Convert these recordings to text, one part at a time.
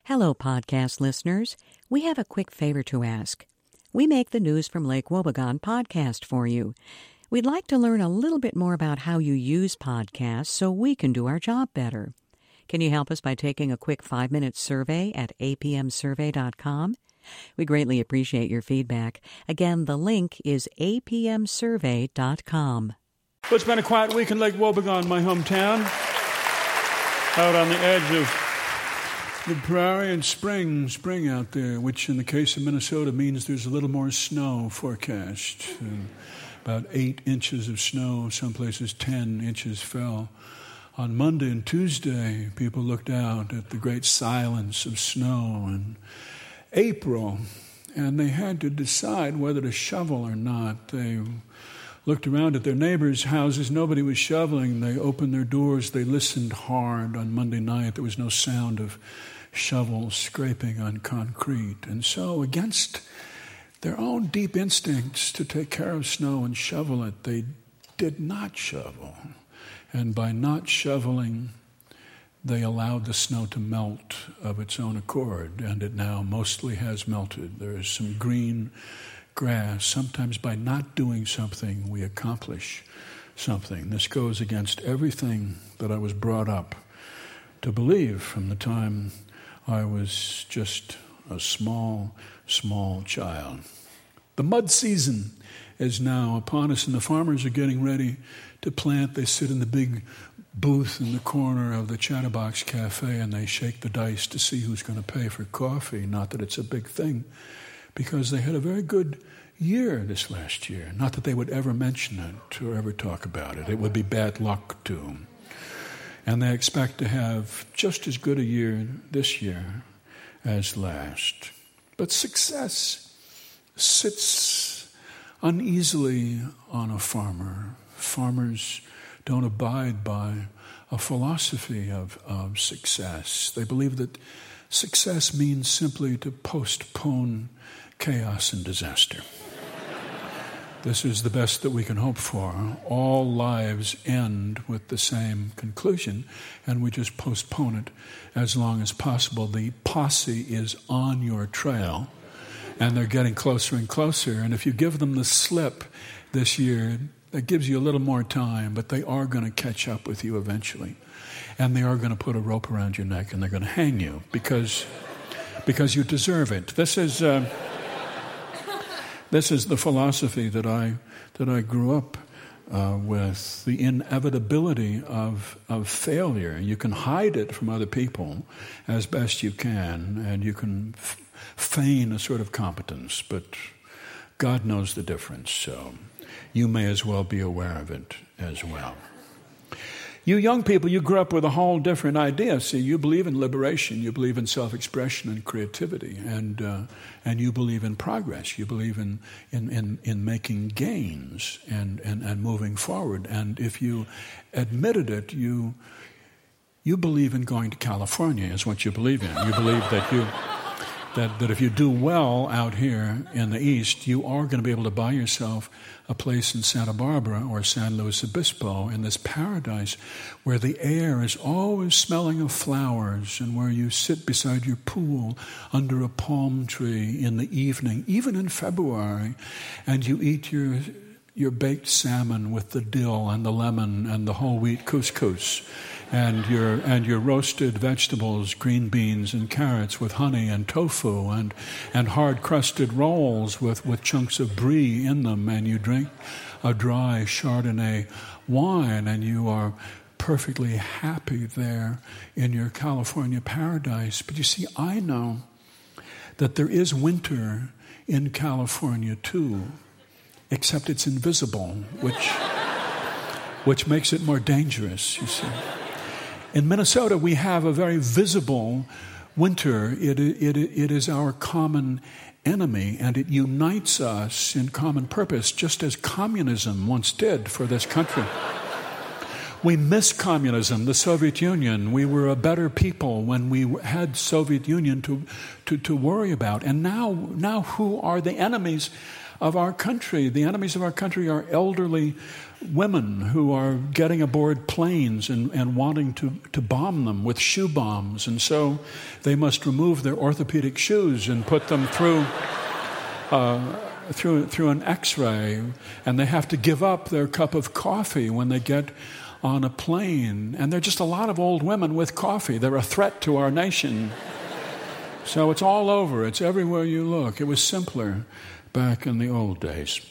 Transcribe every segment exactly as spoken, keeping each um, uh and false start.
Hello, podcast listeners. We have a quick favor to ask. We make the News from Lake Wobegon podcast for you. We'd like to learn a little bit more about how you use podcasts so we can do our job better. Can you help us by taking a quick five-minute survey at a p m survey dot com? We greatly appreciate your feedback. Again, the link is a p m survey dot com. Well, it's been a quiet week in Lake Wobegon, my hometown, out on the edge of the prairie, and spring, spring out there, which in the case of Minnesota means there's a little more snow forecast. Uh, about eight inches of snow, some places ten inches fell. On Monday and Tuesday, people looked out at the great silence of snow in April, and they had to decide whether to shovel or not. They looked around at their neighbors' houses. Nobody was shoveling. They opened their doors. They listened hard on Monday night. There was no sound of shovels scraping on concrete. And so, against their own deep instincts to take care of snow and shovel it, they did not shovel. And by not shoveling, they allowed the snow to melt of its own accord, and it now mostly has melted. There is some green grass. Sometimes by not doing something, we accomplish something. This goes against everything that I was brought up to believe from the time I was just a small, small child. The mud season is now upon us, and the farmers are getting ready to plant. They sit in the big booth in the corner of the Chatterbox Cafe, and they shake the dice to see who's going to pay for coffee. Not that it's a big thing, because they had a very good year this last year. Not that they would ever mention it or ever talk about it. It would be bad luck to them. And they expect to have just as good a year this year as last. But success sits uneasily on a farmer. Farmers don't abide by a philosophy of, of success. They believe that success means simply to postpone chaos and disaster. This is the best that we can hope for. All lives end with the same conclusion, and we just postpone it as long as possible. The posse is on your trail, and they're getting closer and closer. And if you give them the slip this year, that gives you a little more time, but they are going to catch up with you eventually. And they are going to put a rope around your neck, and they're going to hang you because, because you deserve it. This is... Uh, This is the philosophy that I that I grew up uh, with, the inevitability of of failure. You can hide it from other people as best you can, and you can f- feign a sort of competence, but God knows the difference, so you may as well be aware of it as well. You young people, you grew up with a whole different idea. See, you believe in liberation, you believe in self-expression and creativity, and uh, and you believe in progress. You believe in in, in, in making gains and, and, and moving forward. And if you admitted it, you you believe in going to California is what you believe in. You believe that you that, that if you do well out here in the East, you are going to be able to buy yourself a place in Santa Barbara or San Luis Obispo, in this paradise where the air is always smelling of flowers, and where you sit beside your pool under a palm tree in the evening, even in February, and you eat your your baked salmon with the dill and the lemon and the whole wheat couscous, and your and your roasted vegetables, green beans and carrots with honey and tofu, and and hard crusted rolls with, with chunks of brie in them, and you drink a dry Chardonnay wine, and you are perfectly happy there in your California paradise. But you see, I know that there is winter in California too, except it's invisible, which which makes it more dangerous, you see. In Minnesota, we have a very visible winter. It, it, it is our common enemy, and it unites us in common purpose, just as communism once did for this country. We miss communism, the Soviet Union. We were a better people when we had Soviet Union to, to, to worry about. And now, now who are the enemies of our country. The enemies of our country are elderly women who are getting aboard planes and, and wanting to, to bomb them with shoe bombs. And so they must remove their orthopedic shoes and put them through uh, through through an X-ray. And they have to give up their cup of coffee when they get on a plane. And there are just a lot of old women with coffee. They're a threat to our nation. So it's all over. It's everywhere you look. It was simpler back in the old days.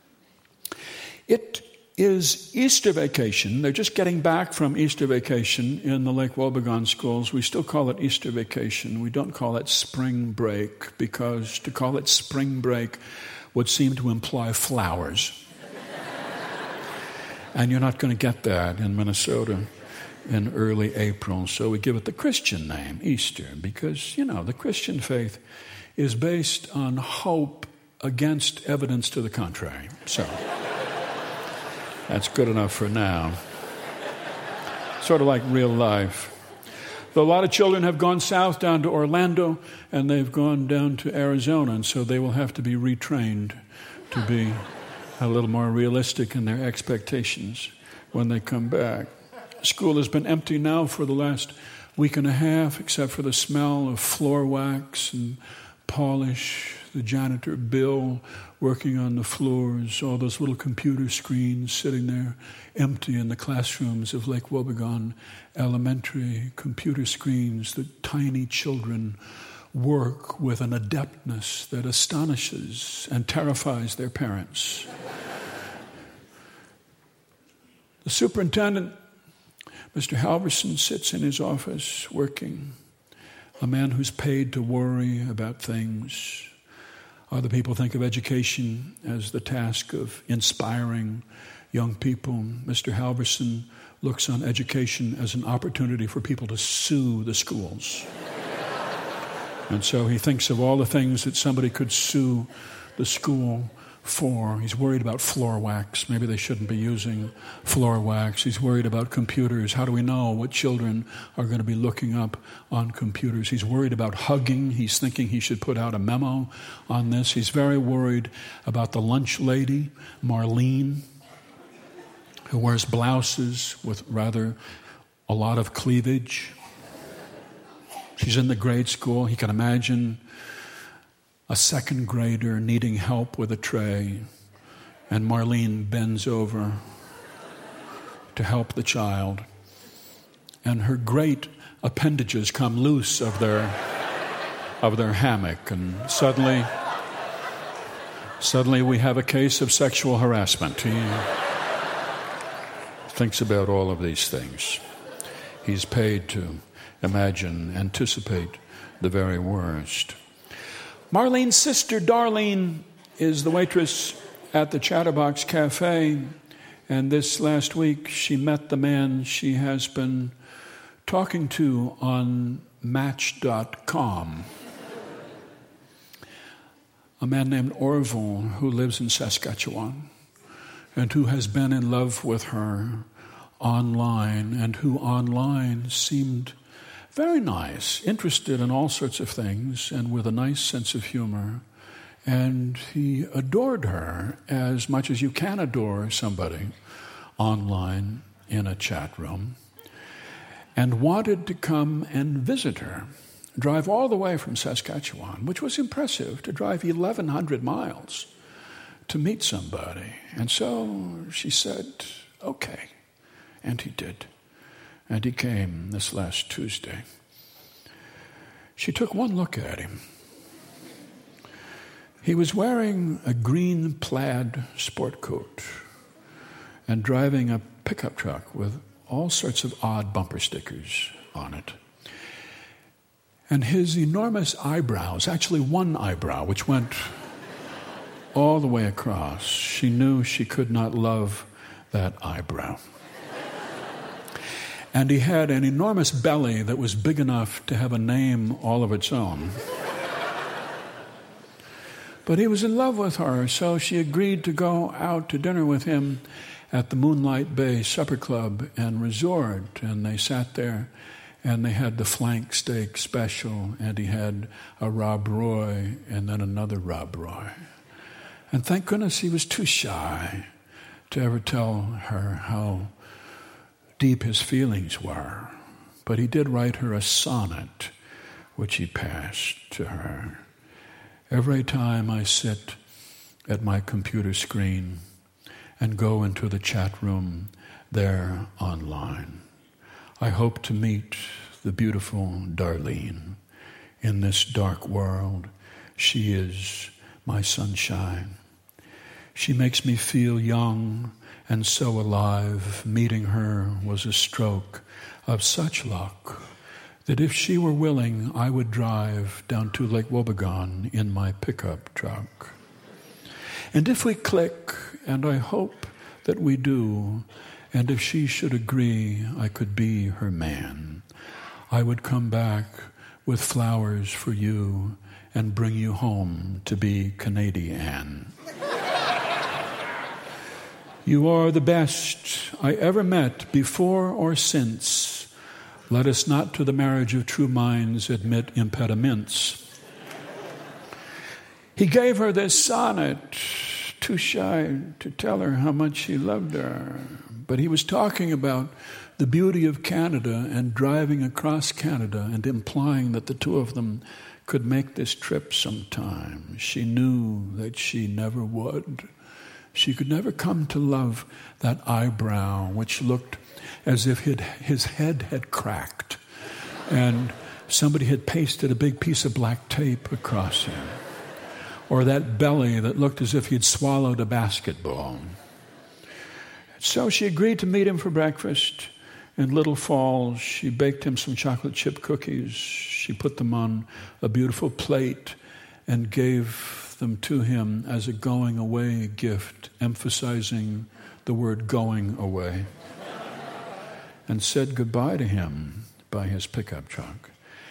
It is Easter vacation. They're just getting back from Easter vacation in the Lake Wobegon schools. We still call it Easter vacation. We don't call it spring break, because to call it spring break would seem to imply flowers. And you're not going to get that in Minnesota in early April. So we give it the Christian name, Easter, because, you know, the Christian faith is based on hope against evidence to the contrary. So that's good enough for now. Sort of like real life. Though a lot of children have gone south down to Orlando, and they've gone down to Arizona, and so they will have to be retrained to be a little more realistic in their expectations when they come back. School has been empty now for the last week and a half, except for the smell of floor wax and polish, the janitor Bill working on the floors, all those little computer screens sitting there empty in the classrooms of Lake Wobegon Elementary, computer screens that tiny children work with an adeptness that astonishes and terrifies their parents. The superintendent, Mister Halverson, sits in his office working, a man who's paid to worry about things. Other people think of education as the task of inspiring young people. Mister Halverson looks on education as an opportunity for people to sue the schools. And so he thinks of all the things that somebody could sue the school for. He's worried about floor wax. Maybe they shouldn't be using floor wax. He's worried about computers. How do we know what children are going to be looking up on computers? He's worried about hugging. He's thinking he should put out a memo on this. He's very worried about the lunch lady, Marlene, who wears blouses with rather a lot of cleavage. She's in the grade school. He can imagine a second grader needing help with a tray, and Marlene bends over to help the child, and her great appendages come loose of their of their hammock, and suddenly suddenly we have a case of sexual harassment. He thinks about all of these things. He's paid to imagine, anticipate the very worst. Marlene's sister, Darlene, is the waitress at the Chatterbox Cafe, and this last week she met the man she has been talking to on Match dot com. A man named Orville who lives in Saskatchewan and who has been in love with her online, and who online seemed very nice, interested in all sorts of things, and with a nice sense of humor. And he adored her as much as you can adore somebody online in a chat room, and wanted to come and visit her, drive all the way from Saskatchewan, which was impressive, to drive eleven hundred miles to meet somebody. And so she said, okay. And he did. And he came this last Tuesday. She took one look at him. He was wearing a green plaid sport coat and driving a pickup truck with all sorts of odd bumper stickers on it. And his enormous eyebrows, actually one eyebrow, which went all the way across, she knew she could not love that eyebrow. And he had an enormous belly that was big enough to have a name all of its own. But he was in love with her, so she agreed to go out to dinner with him at the Moonlight Bay Supper Club and Resort. And they sat there, and they had the flank steak special, and he had a Rob Roy, and then another Rob Roy. And thank goodness he was too shy to ever tell her how deep his feelings were. But he did write her a sonnet, which he passed to her. Every time I sit at my computer screen and go into the chat room there online, I hope to meet the beautiful Darlene. In this dark world, she is my sunshine. She makes me feel young and so alive. Meeting her was a stroke of such luck that if she were willing, I would drive down to Lake Wobegon in my pickup truck. And if we click, and I hope that we do, and if she should agree I could be her man, I would come back with flowers for you and bring you home to be Canadian. You are the best I ever met before or since. Let us not to the marriage of true minds admit impediments. He gave her this sonnet, too shy to tell her how much he loved her. But he was talking about the beauty of Canada and driving across Canada and implying that the two of them could make this trip sometime. She knew that she never would. She could never come to love that eyebrow, which looked as if his head had cracked and somebody had pasted a big piece of black tape across him. Or that belly that looked as if he'd swallowed a basketball. So she agreed to meet him for breakfast in Little Falls. She baked him some chocolate chip cookies. She put them on a beautiful plate and gave them to him as a going away gift, emphasizing the word going away, and said goodbye to him by his pickup truck.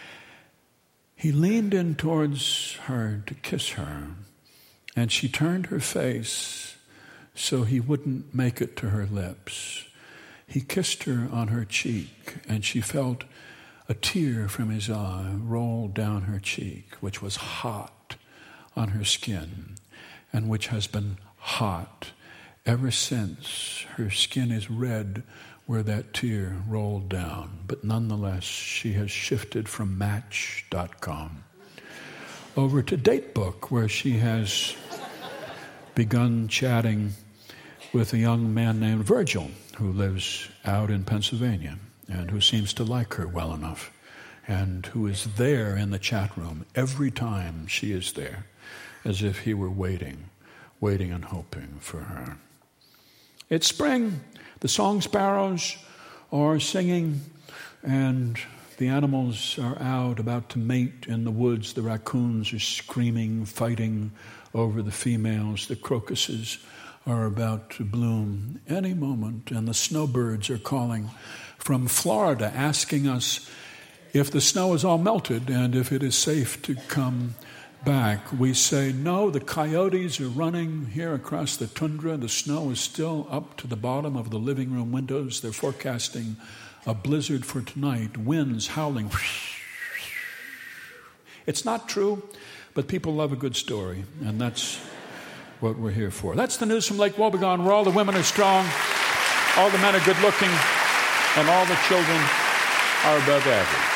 He leaned in towards her to kiss her, and she turned her face so he wouldn't make it to her lips. He kissed her on her cheek, and she felt a tear from his eye roll down her cheek, which was hot on her skin, and which has been hot ever since. Her skin is red where that tear rolled down. But nonetheless, she has shifted from Match dot com over to Datebook, where she has begun chatting with a young man named Virgil, who lives out in Pennsylvania and who seems to like her well enough, and who is there in the chat room every time she is there, as if he were waiting, waiting and hoping for her. It's spring. The song sparrows are singing, and the animals are out about to mate in the woods. The raccoons are screaming, fighting over the females. The crocuses are about to bloom any moment, and the snowbirds are calling from Florida, asking us if the snow is all melted and if it is safe to come back. We say, no, the coyotes are running here across the tundra. The snow is still up to the bottom of the living room windows. They're forecasting a blizzard for tonight, winds howling. It's not true, but people love a good story, and that's what we're here for. That's the news from Lake Wobegon, where all the women are strong, all the men are good looking, and all the children are above average.